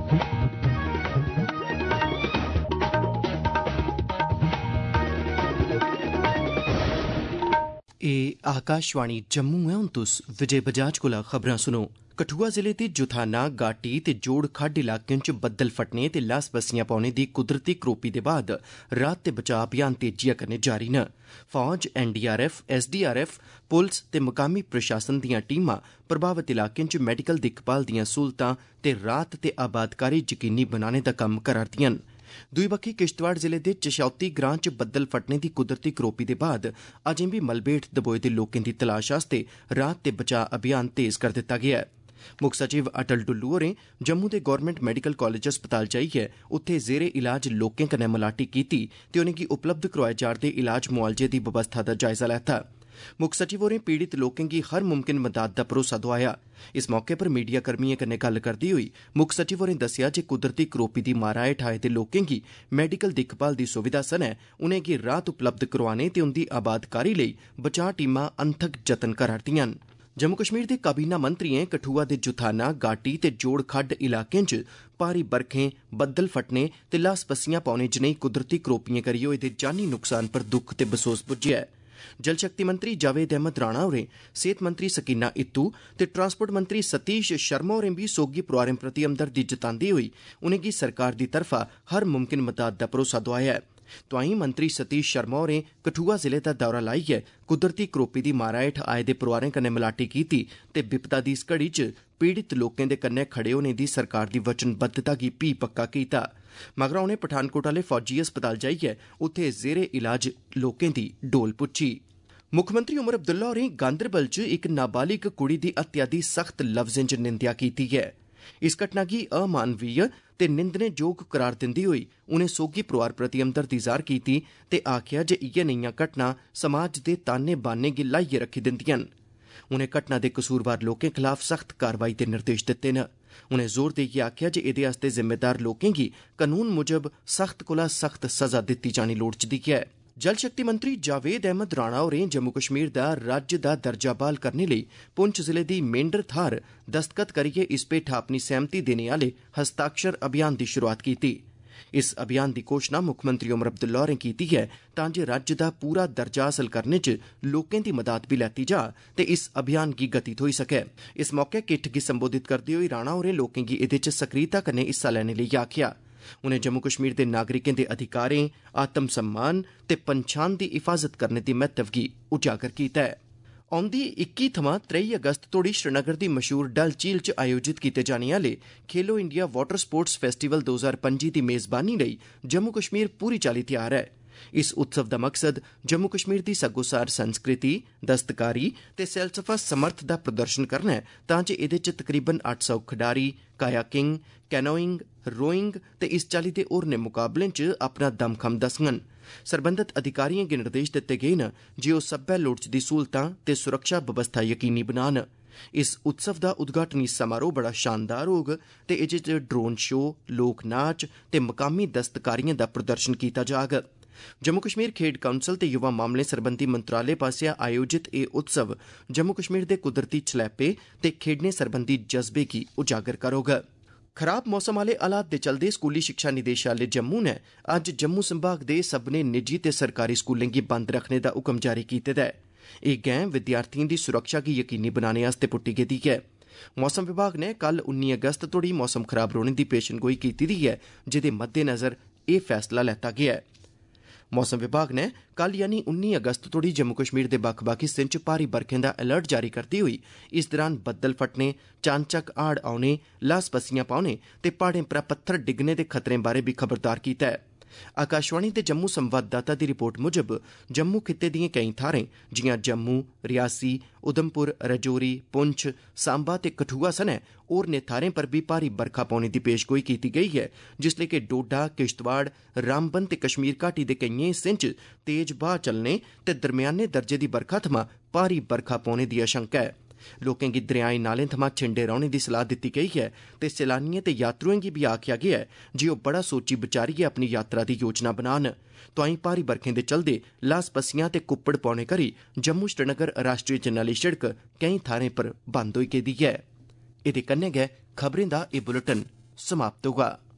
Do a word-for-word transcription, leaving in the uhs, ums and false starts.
एह् आकाशवाणी जम्मू है। हुण तुस विजय बजाज कोला खबरां सुनो। कठुआ जिले दे जुथाना, घाटी ते जोड़ खड्ड इलाकें च बद्दल फटने ते लस पस्सियां पौने दी कुदरती करोपी दे बाद राहत ते बचाव अभियान तेजिया कन्नै जारी न। फौज, N D R F, S D R F, पुलस ते मकामी प्रशासन दियां टीमां प्रभावित इलाकें च मैडिकल दिक्खभाल दियां सहूलतां ते राहत ते आबादकारी यकीनी बनाने दा कम्म करा'रदियां न। दूई बक्खी किश्तवाड़ जिले दे चशौती ग्रां च बद्दल फटने दी कुदरती करोपी दे बाद अजें बी मलबे हेठ दबोए दे लोकें दी तलाश आस्तै राहत ते बचाव अभियान तेज कर दित्ता गेआ ऐ। मुक्ख सचिव अटल डुल्लू होरें जम्मू दे गौरमेंट मैडिकल कालेज अस्पताल जाइयै उत्थे जेरे इलाज लोकें कन्नै मलाटी कीती ते उनेंगी उपलब्ध करोआए जा'रदे इलाज मुआलजे दी बवस्था दा जायजा लैता। मुक्ख सचिव होरें पीड़ित लोकें गी हर मुमकिन मदाद दा भरोसा दोआया। इस मौके पर मीडिया कर्मियें कन्नै गल्ल करदे होई मुक्ख सचिव होरें दस्सेआ जे कुदरती करोपी दी मारा हेठ आए दे लोकें गी मैडिकल दिक्खभाल दी सुविधा सनै उनेंगी राहत उपलब्ध करोआने ते उंदी आबादकारी लेई बचाव टीमां अनथक जतन करा'रदियां न। जम्मू कश्मीर दे काबीना मंत्रियें कठुआ दे जुथाना, घाटी ते जोड़ खड्ड इलाकें च भारी बरखें, बद्दल फटने ते लस पस्सियां पौने जनेही कुदरती करोपिएं करी होए दे जानी नुकसान पर दुख ते बसोस बुज्झेआ ऐ। जल शक्ति मंत्री जावेद अहमद राणा होरें, सेहत मंत्री सकीना इत्तू ते ट्रांसपोर्ट मंत्री सतीश शर्मा होरें बी सोगी परोआरें प्रति हमदर्दी जतांदे होई उनेंगी सरकार दी तरफा हर मुमकिन मदाद दा भरोसा दोआया ऐ। तोआईं मंत्री सतीश शर्मा होरें कठुआ जिले दा दौरा लाइयै कुदरती करोपी दी मारा हेठ आए दे परोआरें कन्नै मलाटी कीती ते बिपता दी इस घड़ी च पीड़ित लोकें दे कन्नै खड़े होने दी सरकार दी वचनबद्धता गी भी पक्का कीता। मगरा उनें पठानकोट आले फौजी अस्पताल जाइयै उत्थे जेरे इलाज लोकें दी डोल पुच्छी। मुक्खमंत्री उमर अब्दुल्ला होरें गांदरबल च इक नाबालिग कुड़ी दी हत्या दी सख्त लफ्जें च निंदेआ कीती ऐ। इस घटना गी अमानवीय ते निंदने जोग करार दिंदे होई उनें सोगी परोआर प्रति हमदर्दी जाह्र कीती ते आखेआ जे इयै नेहियां घटना समाज दे ताने बाने गी लाइयै रखी दिंदियां न। उनें घटना दे कसूरवार लोकें खिलाफ सख्त कार्रवाई दे निर्देश दित्ते न। उनें जोर देइयै आखेआ जे एह्दे आस्तै जिम्मेदार लोकें गी कानून मुजब सख्त कोला सख्त सज़ा दित्ती जानी लोड़चदी ऐ। जल शक्ति मंत्री जावेद अहमद राणा होरें जम्मू कश्मीर दा राज्य दा दर्जा बहाल करने लेई पुंछ जिले दी मेंढर थाह्र दस्तखत करियै इस भेठा अपनी सैह्मति देने आह्ले हस्ताक्षर अभियान दी शुरुआत कीती। इस अभियान दी घोषणा मुक्खमंत्री उमर अब्दुल्ला होरें कीती ऐ तां जे राज्य दा पूरा दर्जा हासल करने च लोकें दी मदाद बी लैती जा ते इस अभियान गी गति थ्होई सकै। इस मौके किट्ठ गी संबोधित करदे होई राणा होरें लोकें गी एह्दे च सक्रियता कन्नै हिस्सा लैने लेई आखेआ। उनें जम्मू कश्मीर दे नागरिकें दे अधिकारें, आत्म सम्मान ते पंछान दी हिफाजत करने दी महत्व गी उजागर कीता ऐ। औंदी इक्की थमां त्रेई अगस्त तोड़ी श्रीनगर दी मशहूर डल झील च आयोजित कीते जाने आह्ले खेलो इंडिया वाटर स्पोर्ट्स फेस्टिवल दो हज़ार पंजी दी मेज़बानी लेई जम्मू कश्मीर पूरी चाल्ली तैयार ऐ। इस उत्सव दा मकसद जम्मू कश्मीर दी सग्गोसार संस्कृति, दस्तकारी ते सैलसफा समर्थ दा प्रदर्शन करना ऐ तां जे एह्दे च तकरीबन अट्ठ सौ खडारी कायाकिंग, कैनोइंग, रोइंग ते इस चाल्ली दे होरनें मुकाबलें च अपना दमखम दस्सङन। सरबंधत अधिकारिएं गी निर्देश दित्ते गे न जे ओह् सब्बै लोड़चदी सहूलतां ते सुरक्षा बवस्था यकीनी बनान। इस उत्सव दा उद्घाटनी समारोह बड़ा शानदार होग ते एह्दे च ड्रोन शो, लोक नाच ते मकामी दस्तकारिएं दा प्रदर्शन कीता जाग। जम्मू कश्मीर खेड काउंसल ते युवा मामलें सरबंधी मंत्रालय पास्सेआ आयोजित एह् उत्सव जम्मू कश्मीर दे कुदरती छलैपे ते खेड्ढें सरबंधी जज्बे गी उजागर करोग। खराब मौसम आह्ले हालात दे चलदे स्कूली शिक्षा निदेशालय जम्मू ने अज्ज जम्मू संभाग दे सब्भनें निजी ते सरकारी स्कूलें गी बंद रखने दा हुक्म जारी कीते दा ऐ। एह् गैं विद्यार्थिएं दी सुरक्षा गी यकीनी बनाने आस्तै पुट्टी गेदी ऐ। मौसम विभाग ने कल उन्नी अगस्त तोड़ी मौसम खराब रौह्ने दी पेशनगोई कीती दी ऐ, जेह्दे मद्देनज़र एह् फैसला लैता गेआ ऐ। मौसम विभाग ने कल यानी उन्नी अगस्त तोड़ी जम्मू कश्मीर दे बक्ख बक्ख हिस्सें च भारी बरखें दा अलर्ट जारी करदे होई इस दौरान बद्दल फटने, चानचक्क हाड़ औने, लस पस्सियां पौने ते प्हाड़ें परा पत्थर डिग्गने दे खतरें बारै बी खबरदार कीता ऐ। आकाशवाणी दे जम्मू संवाददाता दी रिपोर्ट मुजब जम्मू खित्ते दिएं केईं थाह्रें जियां जम्मू, रियासी, उधमपुर, रजौरी, पुंछ, सांबा ते कठुआ सनै होरनें थाह्रें पर बी भारी बरखा पौने दी पेशगोई कीती गेई ऐ, जिसलै कि डोडा, किश्तवाड़, रामबन ते कश्मीर घाटी दे केइएं हिस्सें च तेज ब्हाऽ चलने ते दरम्याने दर्जे दी बरखा थमां भारी बरखा पौने दी आशंका ऐ। लोकें गी दरियाई नालें थमां छिंडे रौह्ने दी सलाह दित्ती गेई ऐ ते सैलानिएं ते यात्रुएं गी बी आखेआ गेआ ऐ जे ओह् बड़ा सोची बचारियै अपनी यात्रा दी योजना बनान। तोआईं भारी बरखें दे चलदे लस पस्सियां ते कुप्पड़ पौने करी जम्मू श्रीनगर राष्ट्रीय जरनैली शिड़क केईं थाह्रें पर बंद होई गेदी ऐ। एह्दे कन्नै गै खबरें दा एह् बुलेटिन समाप्त होगा।